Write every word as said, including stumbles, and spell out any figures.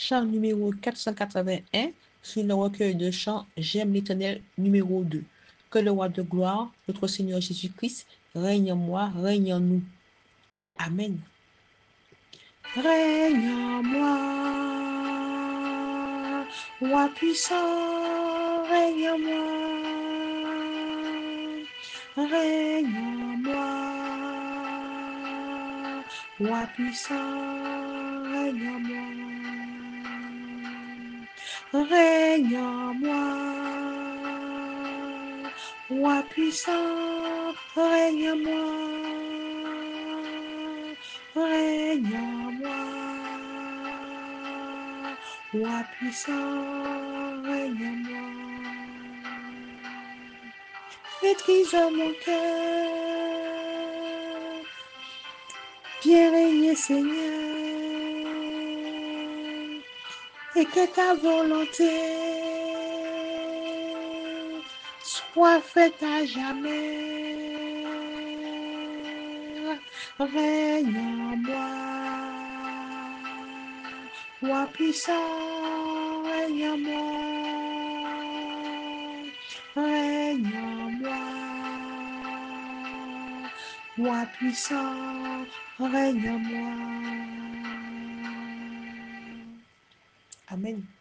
Chant numéro quatre cent quatre-vingt-un sur le recueil de chants J'aime l'Éternel numéro deux. Que le roi de gloire, notre Seigneur Jésus-Christ, règne en moi, règne en nous. Amen. Règne en moi, roi puissant, règne en moi, règne en moi, roi puissant, règne en moi, règne en moi, roi puissant, règne en moi, règne en moi, roi puissant, règne en moi. Maîtrise mon cœur, viens régner Seigneur, et que ta volonté soit faite à jamais. Règne en moi, roi puissant, règne en moi, règne en moi, roi puissant, règne en moi. Amen.